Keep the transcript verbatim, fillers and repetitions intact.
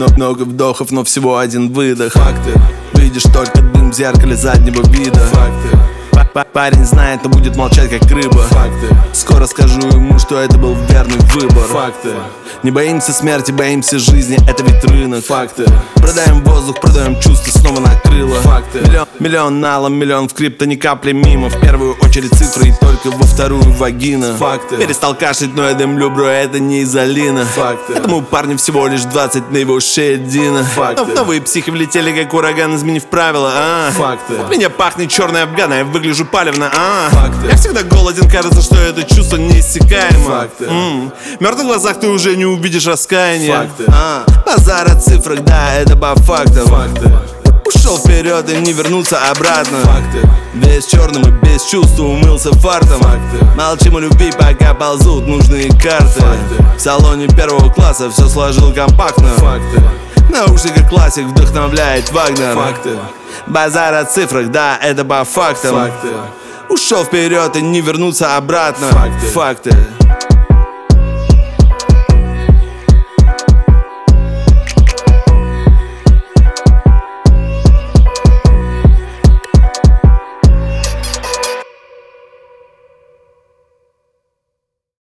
Много вдохов, но всего один выдох. Факты. Видишь только дым в зеркале заднего вида. Факты. Парень знает, но будет молчать как рыба. Факты. Скоро скажу ему, что это был верный выбор. Факты. Не боимся смерти, боимся жизни, это ведь рынок. Факты. Продаем воздух, продаем чувства, снова накрыло. Факты. Миллион, миллион налом, миллион в крипто, ни капли мимо. В первую очередь цифры и только во вторую вагина. Факты. Перестал кашлять, но я дымлю, бро, это не изолина. Факты. Этому парню всего лишь двадцать, на его шее Дина. Факты. Но новые психи влетели как ураган, изменив правила. А. Факты. От меня пахнет черной афганой, я выгляжу палевно. А. Факты. Я всегда голоден, кажется, что это чувство неиссякаемо. Факты. М-м. В мертвых глазах ты уже не увидишь раскаяния. Факты. А. Базар о цифрах, да, это по фактам. Факты. Ушел вперед и не вернуться обратно. Факты. Весь черным и без чувств умылся фартом. Факты. Молчим о любви, пока ползут нужные карты. Факты. В салоне первого класса все сложил компактно. Факты. Наушники классик вдохновляет Вагнер. Факты. Базар о цифрах, да, это по фактам. Факты. Ушел вперед и не вернуться обратно. Факты. Факты.